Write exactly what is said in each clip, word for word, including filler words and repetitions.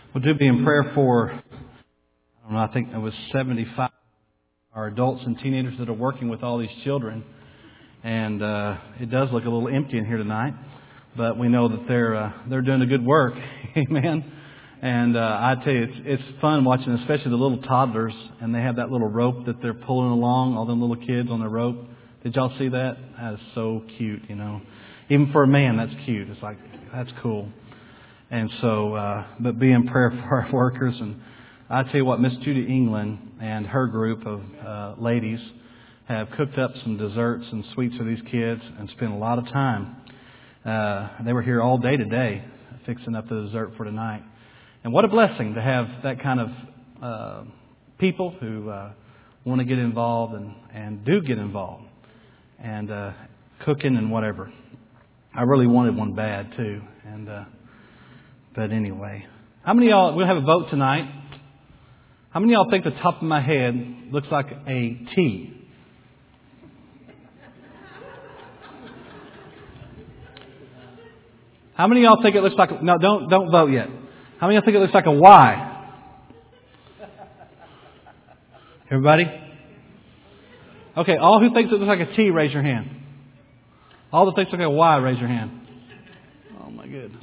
Well, do be in prayer for, I don't know, I think it was seventy-five, our adults and teenagers that are working with all these children. And uh, it does look a little empty in here tonight, but we know that they're uh, they're doing a good work. Amen. And uh, I tell you, it's it's fun watching, especially the little toddlers, and they have that little rope that they're pulling along, all them little kids on their rope. Did y'all see that? That is so cute, you know. Even for a man, that's cute. It's like, that's cool. And so, uh, but be in prayer for our workers. And I tell you what, Miss Judy England and her group of uh, ladies have cooked up some desserts and sweets for these kids and spent a lot of time. Uh, they were here all day today fixing up the dessert for tonight. And what a blessing to have that kind of uh, people who uh, want to get involved and, and do get involved and uh, cooking and whatever. I really wanted one bad too. And uh, but anyway, how many of y'all, we'll have a vote tonight. How many of y'all think the top of my head looks like a T? How many of y'all think it looks like, no, don't don't vote yet. How many of y'all think it looks like a Y? Everybody? Okay, all who thinks it looks like a T, raise your hand. All that thinks it looks like a Y, raise your hand. Oh my goodness.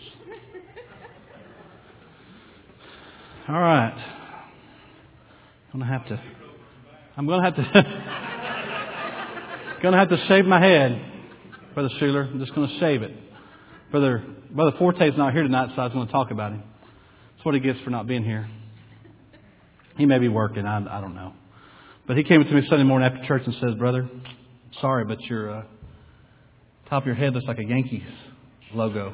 All right. I'm gonna have to. I'm gonna have to. gonna have to shave my head, Brother Schuler. I'm just gonna shave it. Brother Brother Forte's not here tonight, so I was going to talk about him. That's what he gets for not being here. He may be working. I, I don't know. But he came to me Sunday morning after church and says, "Brother, sorry, but your uh, top of your head looks like a Yankees logo."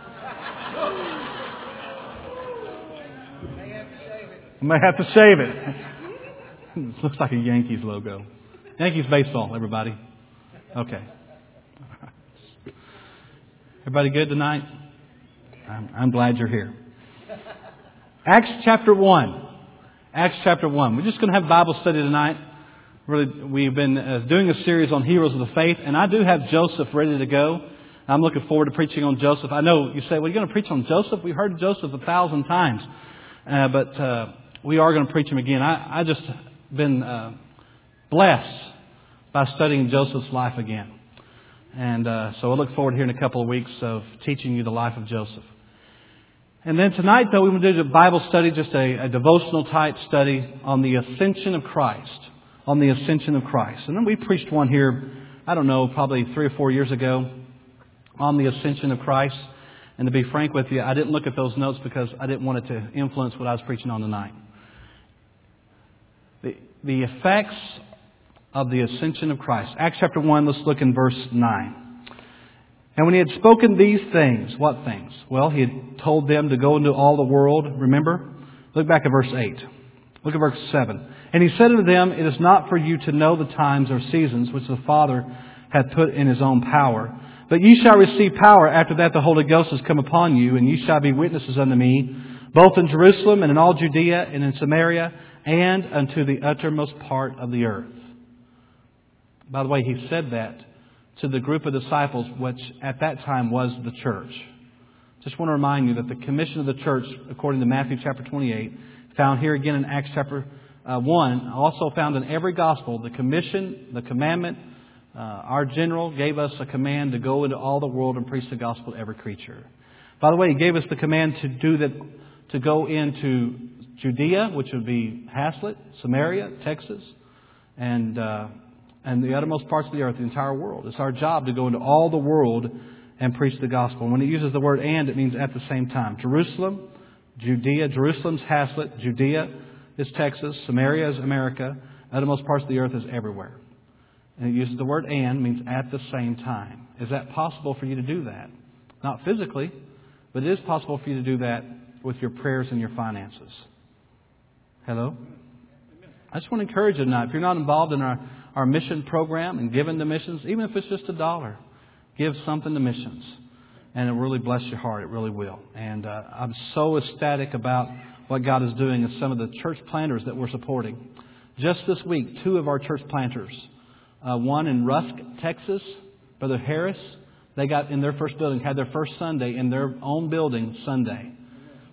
I may have to shave it. It looks like a Yankees logo. Yankees baseball, everybody. Okay. Everybody good tonight? I'm, I'm glad you're here. Acts chapter one. Acts chapter one. We're just going to have Bible study tonight. Really, we've been uh, doing a series on heroes of the faith, and I do have Joseph ready to go. I'm looking forward to preaching on Joseph. I know you say, well, you're going to preach on Joseph? We've heard Joseph a thousand times. Uh, but uh, we are going to preach him again. I, I just been uh, blessed by studying Joseph's life again. And uh, so I look forward here in a couple of weeks of teaching you the life of Joseph. And then tonight, though, we will do a Bible study, just a, a devotional type study on the ascension of Christ. On the ascension of Christ. And then we preached one here, I don't know, probably three or four years ago on the ascension of Christ. And to be frank with you, I didn't look at those notes because I didn't want it to influence what I was preaching on tonight. The, the effects of the ascension of Christ. Acts chapter one, let's look in verse nine. And when he had spoken these things, what things? Well, he had told them to go into all the world, remember? Look back at verse eight. Look at verse seven. And he said unto them, it is not for you to know the times or seasons which the Father hath put in his own power. But ye shall receive power after that the Holy Ghost has come upon you, and ye shall be witnesses unto me, both in Jerusalem and in all Judea and in Samaria, and unto the uttermost part of the earth. By the way, he said that to the group of disciples, which at that time was the church. Just want to remind you that the commission of the church, according to Matthew chapter twenty-eight, found here again in Acts chapter uh, one, also found in every gospel, the commission, the commandment. Uh, our general gave us a command to go into all the world and preach the gospel to every creature. By the way, he gave us the command to do that, to go into Judea, which would be Haslett, Samaria, Texas, and uh, and the uttermost parts of the earth, the entire world. It's our job to go into all the world and preach the gospel. And when it uses the word "and," it means at the same time. Jerusalem, Judea, Jerusalem's Haslett, Judea is Texas, Samaria is America, uttermost parts of the earth is everywhere. And it uses the word "and," means at the same time. Is that possible for you to do that? Not physically, but it is possible for you to do that with your prayers and your finances. Hello? I just want to encourage you tonight. If you're not involved in our, our mission program and giving to missions, even if it's just a dollar, give something to missions. And it will really bless your heart. It really will. And uh, I'm so ecstatic about what God is doing and some of the church planters that we're supporting. Just this week, two of our church planters, uh, one in Rusk, Texas, Brother Harris, they got in their first building, had their first Sunday in their own building Sunday.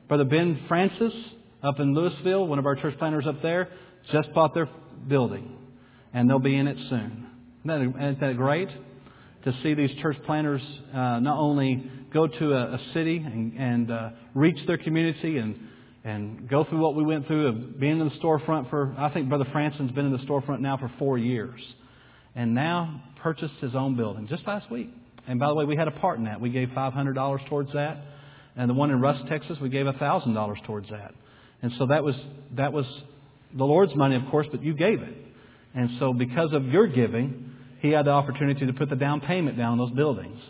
Brother Ben Francis up in Louisville, one of our church planters up there, just bought their building. And they'll be in it soon. Isn't that, isn't that great? To see these church planters uh, not only go to a, a city and, and uh, reach their community and and go through what we went through of being in the storefront for, I think Brother Franson's been in the storefront now for four years. And now purchased his own building just last week. And by the way, we had a part in that. We gave five hundred dollars towards that. And the one in Rusk, Texas, we gave one thousand dollars towards that. And so that was that was the Lord's money, of course, but you gave it. And so because of your giving, he had the opportunity to put the down payment down on those buildings.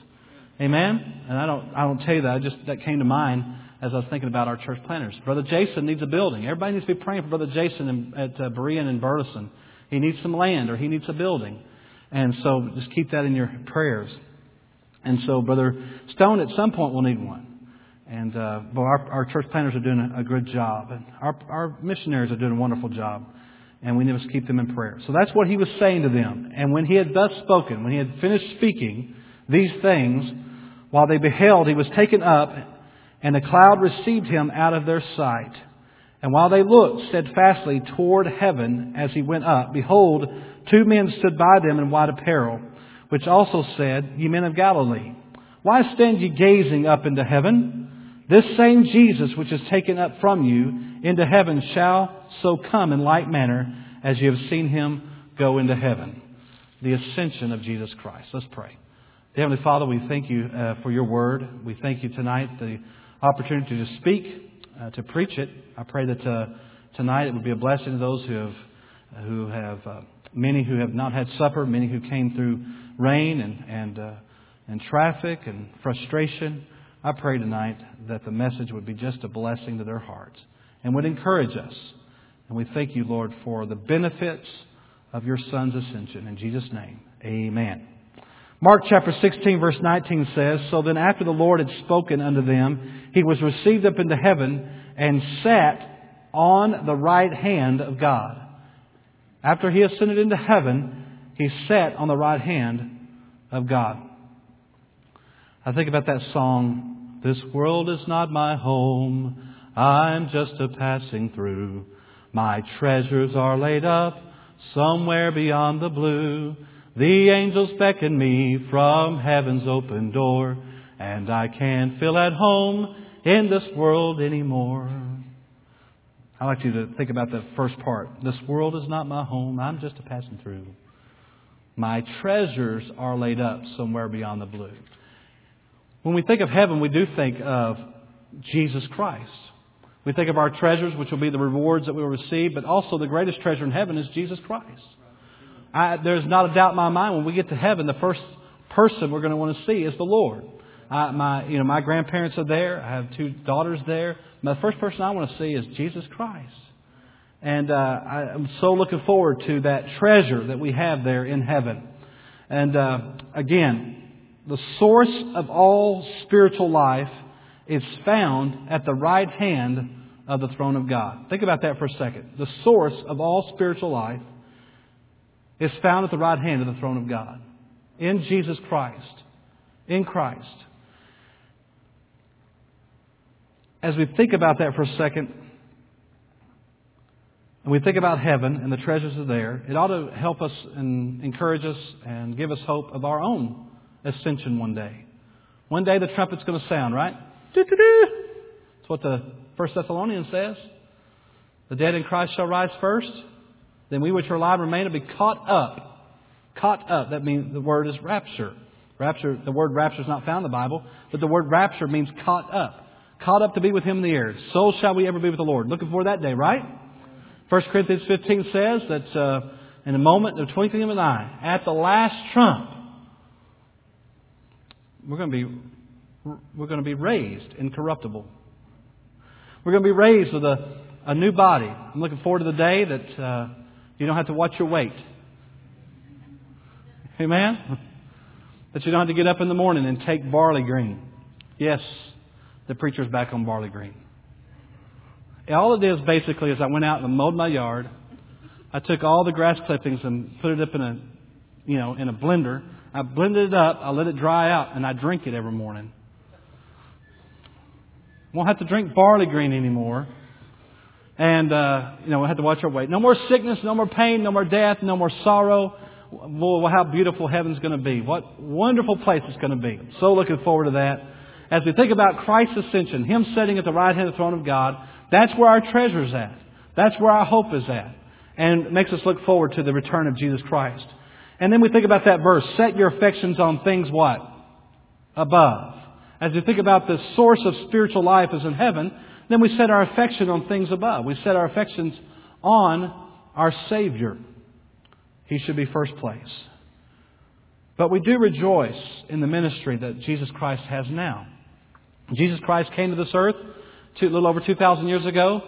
Amen? And I don't I don't tell you that. I just that came to mind as I was thinking about our church planters. Brother Jason needs a building. Everybody needs to be praying for Brother Jason in, at uh, Berean and Burleson. He needs some land or he needs a building. And so just keep that in your prayers. And so Brother Stone at some point will need one. And uh, well, our, our church planters are doing a, a good job. And our, our missionaries are doing a wonderful job. And we need to keep them in prayer. So that's what he was saying to them. And when he had thus spoken, when he had finished speaking these things, while they beheld, he was taken up, and the cloud received him out of their sight. And while they looked steadfastly toward heaven as he went up, behold, two men stood by them in white apparel, which also said, Ye men of Galilee, why stand ye gazing up into heaven? This same Jesus which is taken up from you into heaven shall so come in like manner as you have seen him go into heaven. The ascension of Jesus Christ. Let's pray. Dear Heavenly Father, we thank you uh, for your word. We thank you tonight the opportunity to speak, uh, to preach it. I pray that uh, tonight it would be a blessing to those who have, who have uh, many who have not had supper, many who came through rain and and uh, and traffic and frustration. I pray tonight that the message would be just a blessing to their hearts and would encourage us. And we thank you, Lord, for the benefits of your Son's ascension. In Jesus' name, amen. Mark chapter sixteen, verse nineteen says, So then after the Lord had spoken unto them, he was received up into heaven and sat on the right hand of God. After he ascended into heaven, he sat on the right hand of God. I think about that song, This world is not my home, I'm just a passing through. My treasures are laid up somewhere beyond the blue. The angels beckon me from heaven's open door, and I can't feel at home in this world anymore. I'd like you to think about the first part. This world is not my home. I'm just a passing through. My treasures are laid up somewhere beyond the blue. When we think of heaven, we do think of Jesus Christ. We think of our treasures, which will be the rewards that we will receive, but also the greatest treasure in heaven is Jesus Christ. I, there's not a doubt in my mind when we get to heaven, the first person we're going to want to see is the Lord. I, my, you know, my grandparents are there. I have two daughters there. The first person I want to see is Jesus Christ. And uh, I, I'm so looking forward to that treasure that we have there in heaven. And uh, again, the source of all spiritual life is found at the right hand of the throne of God. Think about that for a second. The source of all spiritual life is found at the right hand of the throne of God. In Jesus Christ. In Christ. As we think about that for a second, and we think about heaven and the treasures are there, it ought to help us and encourage us and give us hope of our own ascension one day. One day the trumpet's going to sound, right? Doo-doo-doo. That's what the First Thessalonians says. The dead in Christ shall rise first. Then we which are alive remain will be caught up. Caught up. That means the word is rapture. Rapture. The word rapture is not found in the Bible, but the word rapture means caught up. Caught up to be with Him in the air. So shall we ever be with the Lord. Looking for that day, right? First Corinthians fifteen says that uh, in a moment of twinkling of an eye, at the last trump, we're going to be we're going to be raised incorruptible. We're going to be raised with a, a new body. I'm looking forward to the day that uh, you don't have to watch your weight. Amen? That you don't have to get up in the morning and take barley green. Yes, the preacher's back on barley green. All it is basically is I went out and mowed my yard. I took all the grass clippings and put it up in a, you know, in a blender. I blended it up. I let it dry out, and I drink it every morning. Won't have to drink barley green anymore. And, uh, you know, we'll have to watch our weight. No more sickness, no more pain, no more death, no more sorrow. Well, how beautiful heaven's going to be. What wonderful place it's going to be. So looking forward to that. As we think about Christ's ascension, Him sitting at the right hand of the throne of God, that's where our treasure's at. That's where our hope is at. And it makes us look forward to the return of Jesus Christ. And then we think about that verse, set your affections on things what? Above. As we think about the source of spiritual life is in heaven, then we set our affection on things above. We set our affections on our Savior. He should be first place. But we do rejoice in the ministry that Jesus Christ has now. Jesus Christ came to this earth two, a little over two thousand years ago.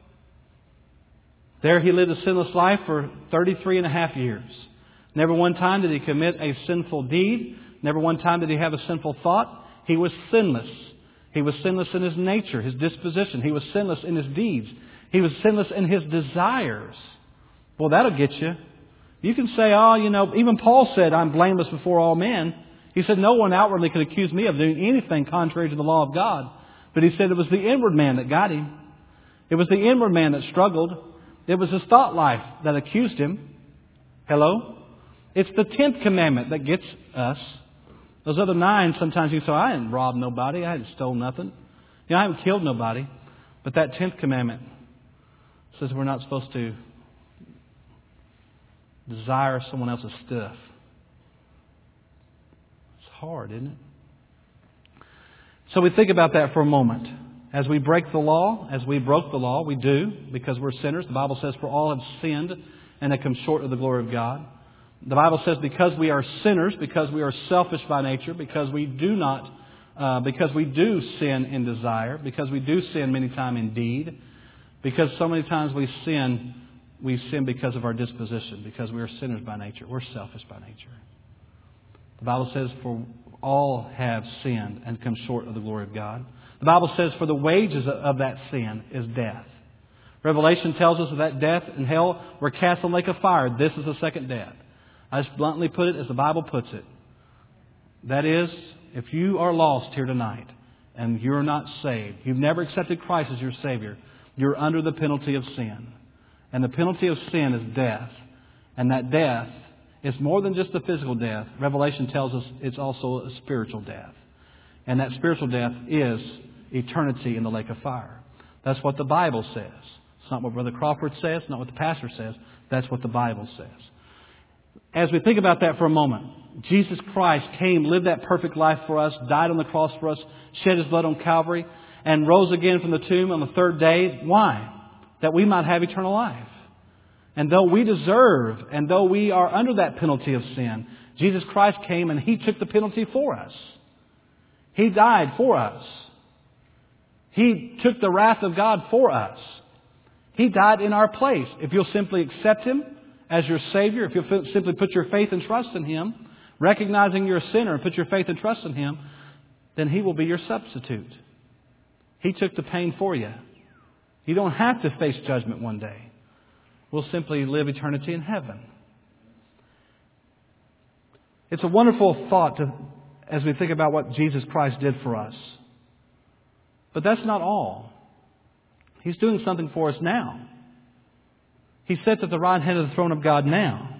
There He lived a sinless life for thirty-three and a half years. Never one time did He commit a sinful deed. Never one time did He have a sinful thought. He was sinless. He was sinless in His nature, His disposition. He was sinless in His deeds. He was sinless in His desires. Well, that'll get you. You can say, oh, you know, even Paul said, I'm blameless before all men. He said, no one outwardly could accuse me of doing anything contrary to the law of God. But he said it was the inward man that got him. It was the inward man that struggled. It was his thought life that accused him. Hello? It's the tenth commandment that gets us. Those other nine, sometimes you say, I didn't rob nobody. I hadn't stolen nothing. You know, I haven't killed nobody. But that tenth commandment says we're not supposed to desire someone else's stuff. It's hard, isn't it? So we think about that for a moment. As we break the law, as we broke the law, we do, because we're sinners. The Bible says, for all have sinned and have come short of the glory of God. The Bible says because we are sinners, because we are selfish by nature, because we do not, uh, because we do sin in desire, because we do sin many times in deed, because so many times we sin, we sin because of our disposition, because we are sinners by nature. We're selfish by nature. The Bible says, for all have sinned and come short of the glory of God. The Bible says, for the wages of that sin is death. Revelation tells us that death and hell were cast in the lake of fire. This is the second death. I just bluntly put it as the Bible puts it. That is, if you are lost here tonight and you're not saved, you've never accepted Christ as your Savior, you're under the penalty of sin. And the penalty of sin is death. And that death is more than just a physical death. Revelation tells us it's also a spiritual death. And that spiritual death is eternity in the lake of fire. That's what the Bible says. It's not what Brother Crawford says. It's not what the pastor says. That's what the Bible says. As we think about that for a moment, Jesus Christ came, lived that perfect life for us, died on the cross for us, shed His blood on Calvary, and rose again from the tomb on the third day. Why? That we might have eternal life. And though we deserve, and though we are under that penalty of sin, Jesus Christ came and He took the penalty for us. He died for us. He took the wrath of God for us. He died in our place. If you'll simply accept Him as your Savior, if you'll simply put your faith and trust in Him, recognizing you're a sinner and put your faith and trust in Him, then He will be your substitute. He took the pain for you. You don't have to face judgment one day. We'll simply live eternity in heaven. It's a wonderful thought to, as we think about what Jesus Christ did for us. But that's not all. He's doing something for us now. He sits at the right hand of the throne of God now.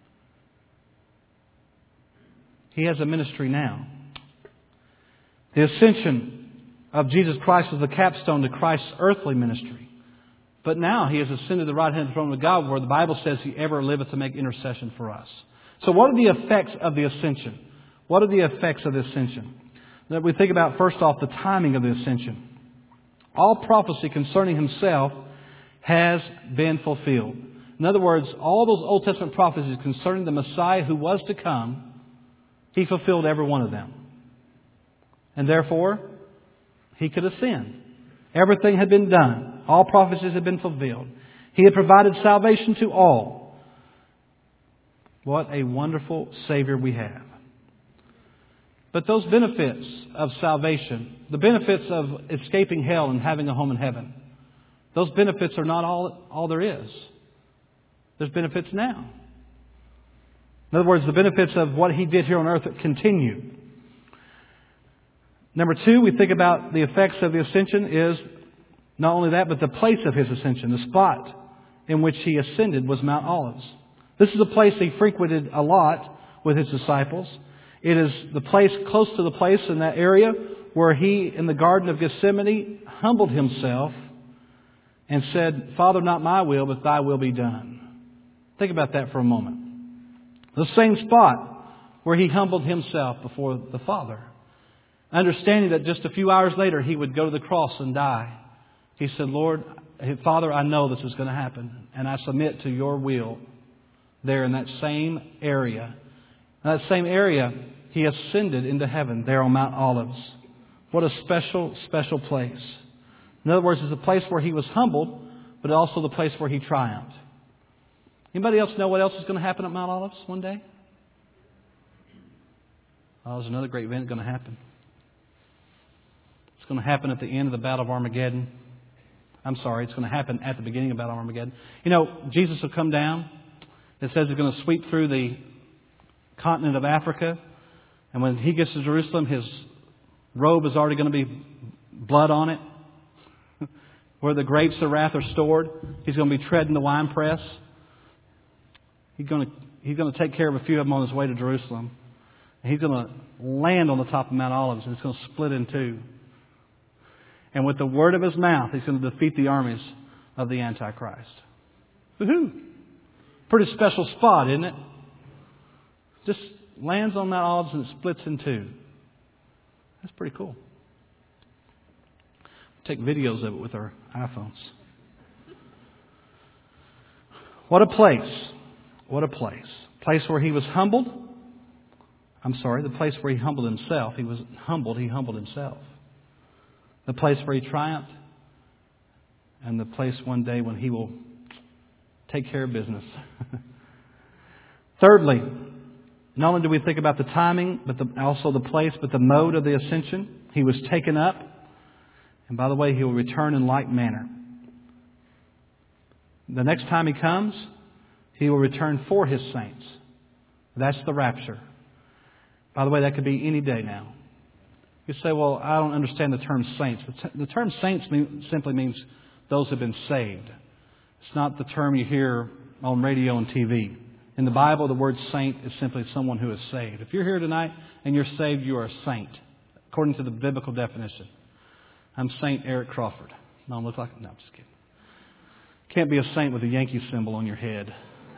He has a ministry now. The ascension of Jesus Christ was the capstone to Christ's earthly ministry. But now He has ascended to the right hand of the throne of God, where the Bible says He ever liveth to make intercession for us. So what are the effects of the ascension? What are the effects of the ascension? That we think about, first off, the timing of the ascension. All prophecy concerning Himself has been fulfilled. In other words, all those Old Testament prophecies concerning the Messiah who was to come, He fulfilled every one of them. And therefore, He could ascend. Everything had been done. All prophecies had been fulfilled. He had provided salvation to all. What a wonderful Savior we have. But those benefits of salvation, the benefits of escaping hell and having a home in heaven, those benefits are not all, all there is. There's benefits now. In other words, the benefits of what He did here on earth continue. Number two, we think about the effects of the ascension is not only that, but the place of His ascension. The spot in which He ascended was Mount Olives. This is a place He frequented a lot with His disciples. It is the place close to the place in that area where He, in the Garden of Gethsemane, humbled Himself and said, Father, not my will, but Thy will be done. Think about that for a moment. The same spot where He humbled Himself before the Father. Understanding that just a few hours later He would go to the cross and die. He said, Lord, Father, I know this is going to happen, and I submit to Your will there in that same area. In that same area, He ascended into heaven there on Mount Olives. What a special, special place. In other words, it's a place where He was humbled, but also the place where He triumphed. Anybody else know what else is going to happen at Mount Olives one day? Oh, there's another great event going to happen. It's going to happen at the end of the Battle of Armageddon. I'm sorry, it's going to happen at the beginning of Battle of Armageddon. You know, Jesus will come down. It says He's going to sweep through the continent of Africa. And when He gets to Jerusalem, His robe is already going to be blood on it. Where the grapes of wrath are stored, He's going to be treading the winepress. He's going to, he's going to take care of a few of them on His way to Jerusalem. And He's going to land on the top of Mount Olives, and it's going to split in two. And with the word of His mouth, He's going to defeat the armies of the Antichrist. Woohoo! Pretty special spot, isn't it? Just lands on Mount Olives and it splits in two. That's pretty cool. Take videos of it with our iPhones. What a place. What a place. Place where He was humbled. I'm sorry, the place where He humbled Himself. He was humbled, He humbled Himself. The place where He triumphed. And the place one day when He will take care of business. Thirdly, not only do we think about the timing, but the, also the place, but the mode of the ascension. He was taken up. And by the way, He will return in like manner. The next time He comes, He will return for His saints. That's the rapture. By the way, that could be any day now. You say, well, I don't understand the term saints. The, t- the term saints mean, simply means those who have been saved. It's not the term you hear on radio and T V. In the Bible, the word saint is simply someone who is saved. If you're here tonight and you're saved, you are a saint, according to the biblical definition. I'm Saint Eric Crawford. No, I look like... No, I'm just kidding. Can't be a saint with a Yankee symbol on your head.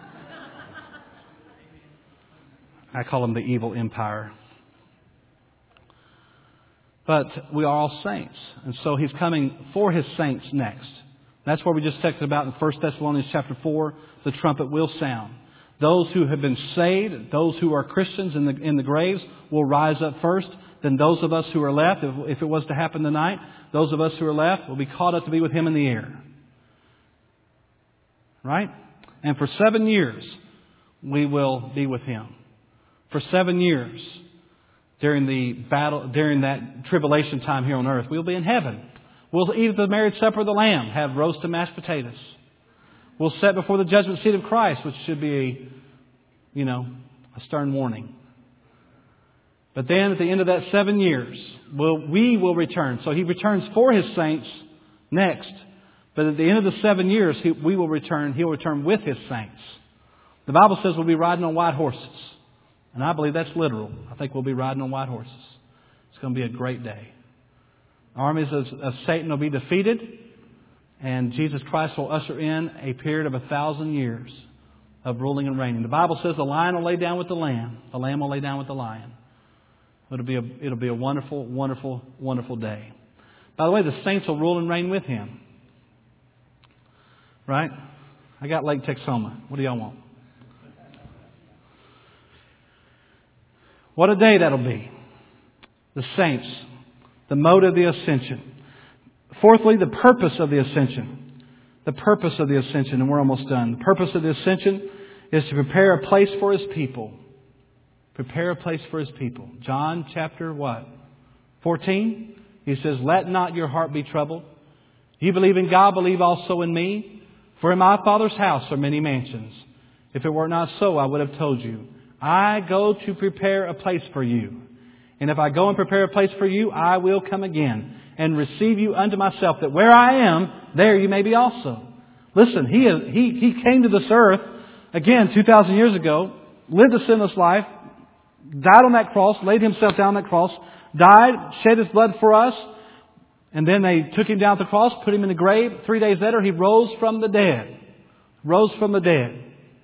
I call them the evil empire. But we are all saints. And so He's coming for His saints next. That's what we just texted about in First Thessalonians chapter four. The trumpet will sound. Those who have been saved, those who are Christians in the, in the graves, will rise up first. Then those of us who are left, if, if it was to happen tonight, those of us who are left will be caught up to be with Him in the air. Right? And for seven years, we will be with Him. For seven years, during the battle, during that tribulation time here on earth, we'll be in heaven. We'll eat at the marriage supper of the Lamb, have roast and mashed potatoes. We'll sit before the judgment seat of Christ, which should be a, you know, a stern warning. But then at the end of that seven years, we'll, we will return. So He returns for His saints next. But at the end of the seven years, he, we will return. He'll return with His saints. The Bible says we'll be riding on white horses. And I believe that's literal. I think we'll be riding on white horses. It's going to be a great day. Armies of, of Satan will be defeated. And Jesus Christ will usher in a period of a thousand years of ruling and reigning. The Bible says the lion will lay down with the lamb. The lamb will lay down with the lion. It'll be a, it'll be a wonderful, wonderful, wonderful day. By the way, the saints will rule and reign with Him. Right? I got Lake Texoma. What do y'all want? What a day that'll be. The saints. The mode of the ascension. Fourthly, the purpose of the ascension. The purpose of the ascension, and we're almost done. The purpose of the ascension is to prepare a place for His people. Prepare a place for His people. John chapter what? fourteen. He says, let not your heart be troubled. You believe in God, believe also in me. For in my Father's house are many mansions. If it were not so, I would have told you. I go to prepare a place for you. And if I go and prepare a place for you, I will come again and receive you unto myself, that where I am, there you may be also. Listen, He is, he, he came to this earth, again, two thousand years ago, lived a sinless life, died on that cross, laid Himself down on that cross, died, shed His blood for us, and then they took Him down to the cross, put Him in the grave. Three days later, He rose from the dead. Rose from the dead.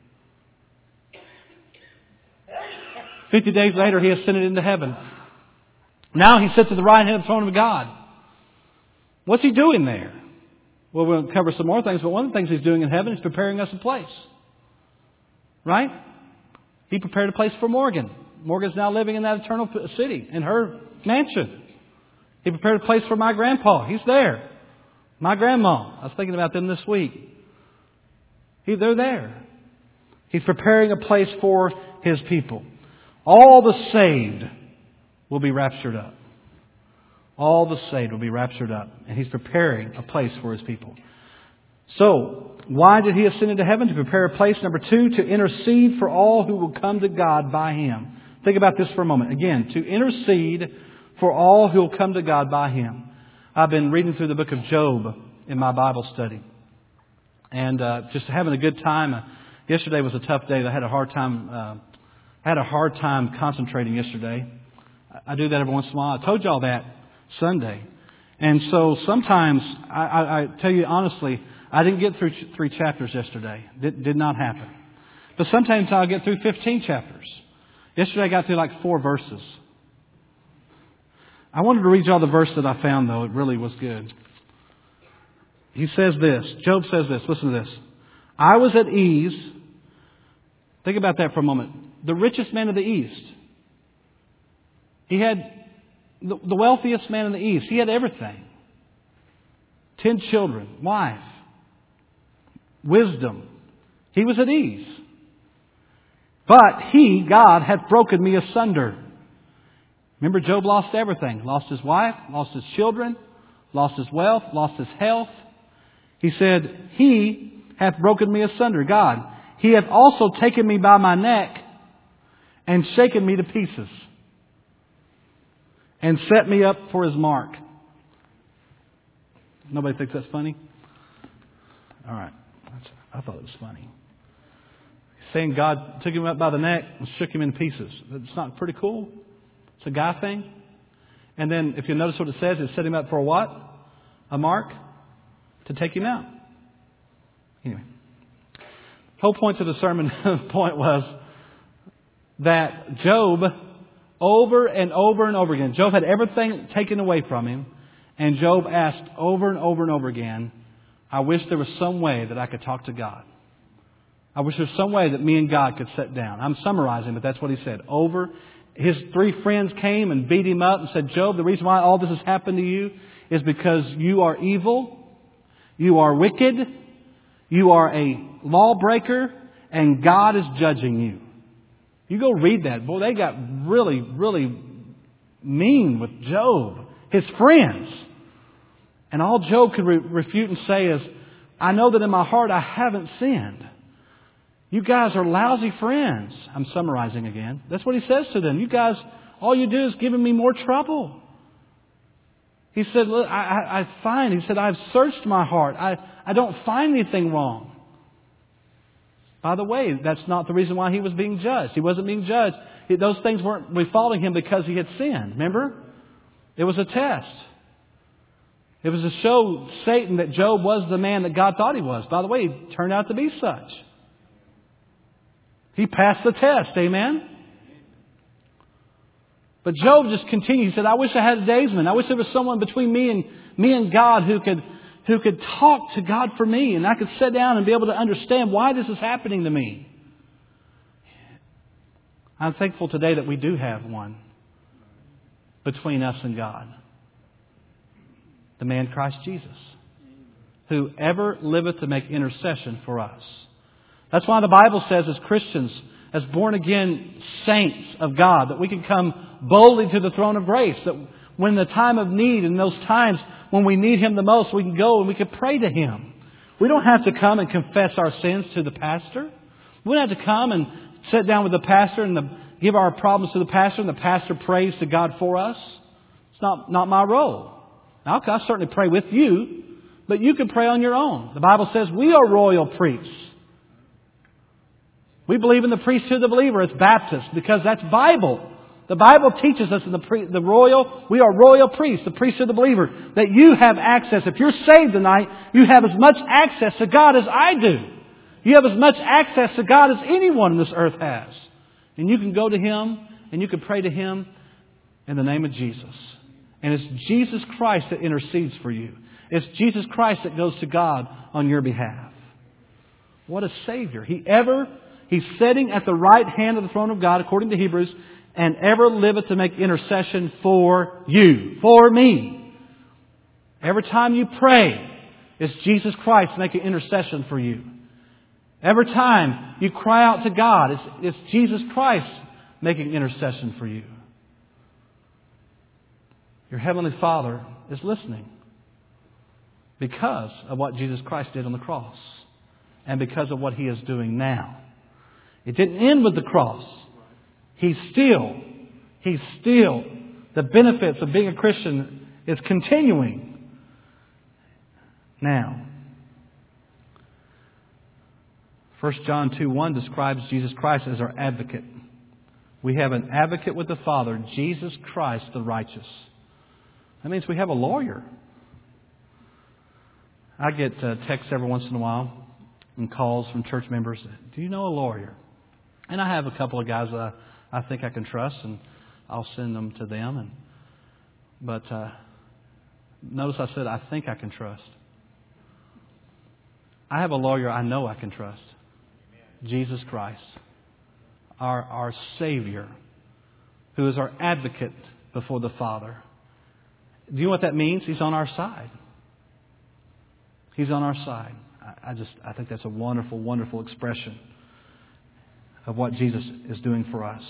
Fifty days later, He ascended into heaven. Now He sits at the right hand of the throne of God. What's He doing there? Well, we'll cover some more things, but one of the things He's doing in heaven is preparing us a place. Right? He prepared a place for Morgan. Morgan's now living in that eternal city, in her mansion. He prepared a place for my grandpa. He's there. My grandma. I was thinking about them this week. He, they're there. He's preparing a place for His people. All the saved will be raptured up. All the saved will be raptured up. And He's preparing a place for His people. So, why did He ascend into heaven? To prepare a place. Number two, to intercede for all who will come to God by Him. Think about this for a moment. Again, to intercede for all who will come to God by Him. I've been reading through the book of Job in my Bible study. And uh, just having a good time. Uh, yesterday was a tough day. I had a hard time. Uh, I had a hard time concentrating yesterday. I, I do that every once in a while. I told y'all that Sunday. And so sometimes, I, I, I tell you honestly, I didn't get through ch- three chapters yesterday. Did, did not happen. But sometimes I'll get through fifteen chapters. Yesterday I got through like four verses. I wanted to read y'all the verse that I found, though. It really was good. He says this. Job says this. Listen to this. I was at ease. Think about that for a moment. The richest man of the East. He had the, the wealthiest man in the East. He had everything. Ten children. Wife. Wisdom. He was at ease. But He, God, hath broken me asunder. Remember, Job lost everything. Lost his wife, lost his children, lost his wealth, lost his health. He said, He hath broken me asunder, God. He hath also taken me by my neck and shaken me to pieces and set me up for His mark. Nobody thinks that's funny? All right. That's, I thought it was funny. Saying God took him up by the neck and shook him in pieces. It's not pretty cool? It's a guy thing. And then, if you notice what it says, it set him up for a what? A mark? To take him out. Anyway. The whole point to the sermon point was that Job, over and over and over again, Job had everything taken away from him. And Job asked over and over and over again, I wish there was some way that I could talk to God. I wish there was some way that me and God could sit down. I'm summarizing, but that's what he said. Over. His three friends came and beat him up and said, Job, the reason why all this has happened to you is because you are evil, you are wicked, you are a lawbreaker, and God is judging you. You go read that. Boy, they got really, really mean with Job, his friends. And all Job could re- refute and say is, I know that in my heart I haven't sinned. You guys are lousy friends. I'm summarizing again. That's what he says to them. You guys, all you do is giving me more trouble. He said, look, I, I, I find, he said, I've searched my heart. I, I don't find anything wrong. By the way, that's not the reason why he was being judged. He wasn't being judged. He, those things weren't befalling him because he had sinned. Remember? It was a test. It was to show Satan that Job was the man that God thought he was. By the way, he turned out to be such. He passed the test. Amen? But Job just continued. He said, I wish I had a daysman. I wish there was someone between me and me and God who could who could talk to God for me. And I could sit down and be able to understand why this is happening to me. I'm thankful today that we do have one between us and God. The man Christ Jesus. Who ever liveth to make intercession for us. That's why the Bible says as Christians, as born again saints of God, that we can come boldly to the throne of grace. That when the time of need, in those times when we need Him the most, we can go and we can pray to Him. We don't have to come and confess our sins to the pastor. We don't have to come and sit down with the pastor and the, give our problems to the pastor and the pastor prays to God for us. It's not, not my role. Now, I'll certainly pray with you, but you can pray on your own. The Bible says we are royal priests. We believe in the priesthood of the believer as Baptists because that's Bible. The Bible teaches us in the, pre, the royal, we are royal priests, the priesthood of the believer, that you have access. If you're saved tonight, you have as much access to God as I do. You have as much access to God as anyone on this earth has. And you can go to Him and you can pray to Him in the name of Jesus. And it's Jesus Christ that intercedes for you. It's Jesus Christ that goes to God on your behalf. What a Savior. He ever, He's sitting at the right hand of the throne of God, according to Hebrews, and ever liveth to make intercession for you, for me. Every time you pray, it's Jesus Christ making intercession for you. Every time you cry out to God, it's, it's Jesus Christ making intercession for you. Your Heavenly Father is listening because of what Jesus Christ did on the cross and because of what He is doing now. It didn't end with the cross. He's still, He's still, the benefits of being a Christian is continuing now. First John two one describes Jesus Christ as our advocate. We have an advocate with the Father, Jesus Christ the righteous. That means we have a lawyer. I get uh, texts every once in a while and calls from church members. Do you know a lawyer? And I have a couple of guys that I, I think I can trust, and I'll send them to them. And But uh, notice I said I think I can trust. I have a lawyer I know I can trust. Jesus Christ, our, our Savior, who is our advocate before the Father. Do you know what that means? He's on our side. He's on our side. I, I just, I think that's a wonderful, wonderful expression of what Jesus is doing for us.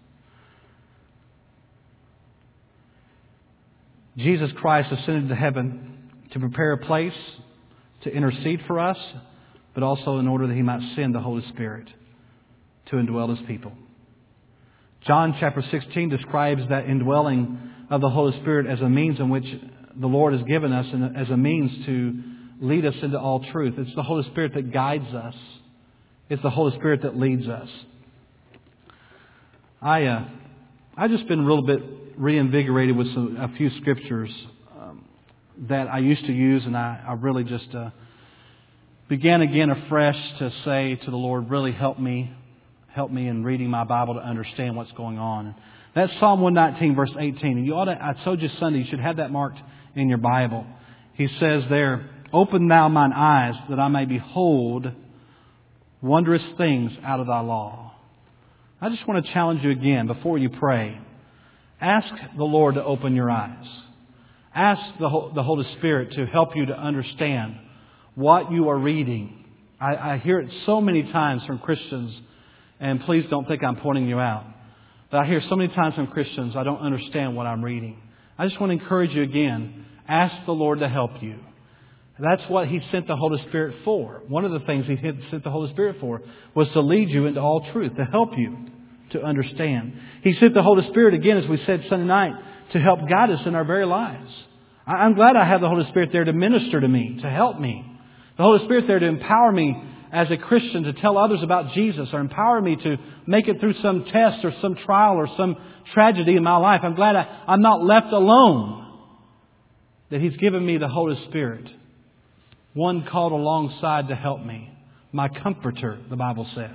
Jesus Christ ascended to heaven to prepare a place to intercede for us, but also in order that He might send the Holy Spirit to indwell His people. John chapter sixteen describes that indwelling of the Holy Spirit as a means in which the Lord has given us and as a means to lead us into all truth. It's the Holy Spirit that guides us. It's the Holy Spirit that leads us. I uh, I've just been a little bit reinvigorated with some, a few scriptures um, that I used to use, and I, I really just uh, began again afresh to say to the Lord, really help me, help me in reading my Bible to understand what's going on. That's Psalm one nineteen, verse eighteen. And you ought to, I told you Sunday, you should have that marked in your Bible. He says there, "Open thou mine eyes, that I may behold wondrous things out of thy law." I just want to challenge you again before you pray. Ask the Lord to open your eyes. Ask the, the Holy Spirit to help you to understand what you are reading. I, I hear it so many times from Christians, and please don't think I'm pointing you out. But I hear so many times from Christians, I don't understand what I'm reading. I just want to encourage you again. Ask the Lord to help you. That's what He sent the Holy Spirit for. One of the things He sent the Holy Spirit for was to lead you into all truth, to help you to understand. He sent the Holy Spirit, again, as we said Sunday night, to help guide us in our very lives. I'm glad I have the Holy Spirit there to minister to me, to help me. The Holy Spirit there to empower me as a Christian to tell others about Jesus, or empower me to make it through some test or some trial or some tragedy in my life. I'm glad I, I'm not left alone, that He's given me the Holy Spirit. One called alongside to help me. My comforter, the Bible says.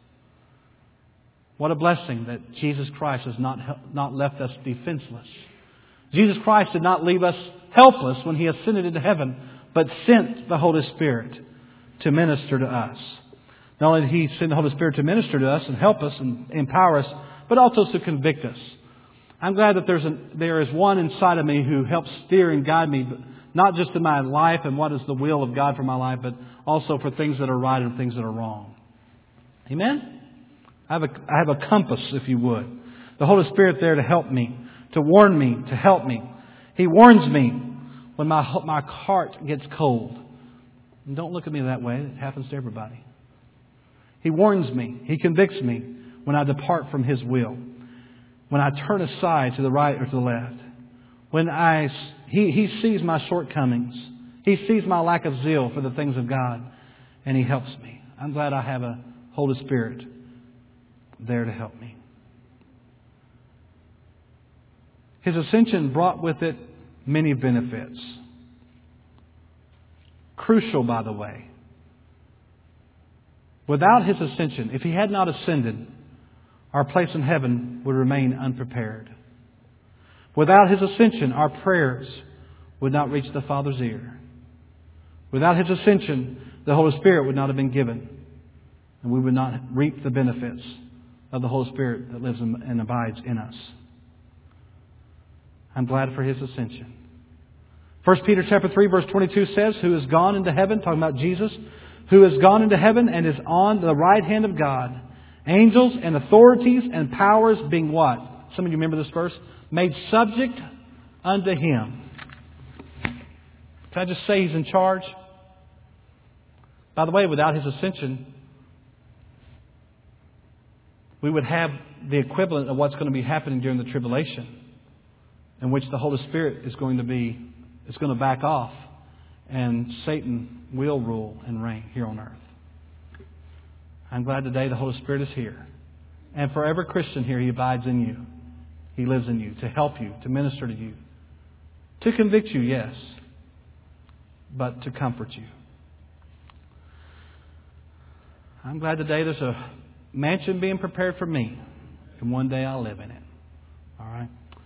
What a blessing that Jesus Christ has not, not left us defenseless. Jesus Christ did not leave us helpless when He ascended into heaven, but sent the Holy Spirit to minister to us. Not only did He send the Holy Spirit to minister to us and help us and empower us, but also to convict us. I'm glad that there's a, there is one inside of me who helps steer and guide me, not just in my life and what is the will of God for my life, but also for things that are right and things that are wrong. Amen? I have a, I have a compass, if you would. The Holy Spirit there to help me, to warn me, to help me. He warns me when my, my heart gets cold. And don't look at me that way. It happens to everybody. He warns me. He convicts me when I depart from His will, when I turn aside to the right or to the left, when I, He, he sees my shortcomings. He sees my lack of zeal for the things of God, and He helps me. I'm glad I have a Holy Spirit there to help me. His ascension brought with it many benefits. Crucial, by the way. Without His ascension, if He had not ascended, our place in heaven would remain unprepared. Without His ascension, our prayers would not reach the Father's ear. Without His ascension, the Holy Spirit would not have been given, and we would not reap the benefits of the Holy Spirit that lives and abides in us. I'm glad for His ascension. First Peter chapter three verse twenty-two says, who has gone into heaven, talking about Jesus, who has gone into heaven and is on the right hand of God, angels and authorities and powers being what? Some of you remember this verse? Made subject unto Him. Can I just say He's in charge? By the way, without His ascension, we would have the equivalent of what's going to be happening during the tribulation, in which the Holy Spirit is going to be, is going to back off, and Satan will rule and reign here on earth. I'm glad today the Holy Spirit is here. And for every Christian here, He abides in you. He lives in you to help you, to minister to you. To convict you, yes, but to comfort you. I'm glad today there's a mansion being prepared for me, and one day I'll live in it. All right?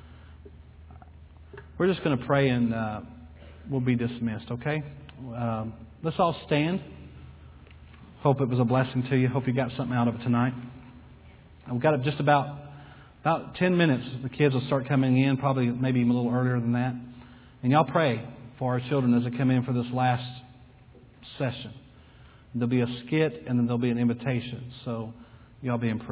We're just going to pray and uh, we'll be dismissed, okay? Um, let's all stand. Hope it was a blessing to you. Hope you got something out of it tonight. We've got just about about ten minutes. The kids will start coming in, probably maybe even a little earlier than that. And y'all pray for our children as they come in for this last session. There'll be a skit and then there'll be an invitation. So y'all be in prayer.